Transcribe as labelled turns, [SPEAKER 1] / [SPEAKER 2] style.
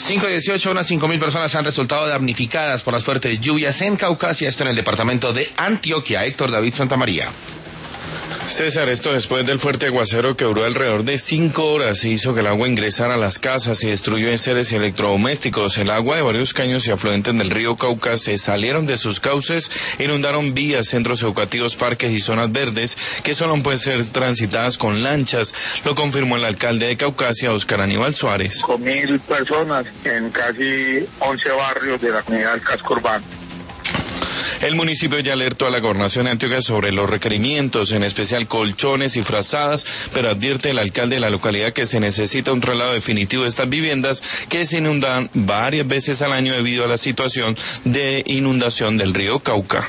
[SPEAKER 1] 5:18, unas 5.000 personas han resultado damnificadas por las fuertes lluvias en Caucasia, esto en el departamento de Antioquia. Héctor David Santamaría.
[SPEAKER 2] César, esto después del fuerte aguacero que duró alrededor de 5 horas y hizo que el agua ingresara a las casas y destruyó enseres y electrodomésticos. El agua de varios caños y afluentes del río Cauca se salieron de sus cauces, inundaron vías, centros educativos, parques y zonas verdes que solo pueden ser transitadas con lanchas. Lo confirmó el alcalde de Caucasia, Oscar Aníbal Suárez.
[SPEAKER 3] 5.000 personas en casi 11 barrios de la comunidad del casco urbano.
[SPEAKER 2] El municipio ya alertó a la gobernación de Antioquia sobre los requerimientos, en especial colchones y frazadas, pero advierte el alcalde de la localidad que se necesita un traslado definitivo de estas viviendas que se inundan varias veces al año debido a la situación de inundación del río Cauca.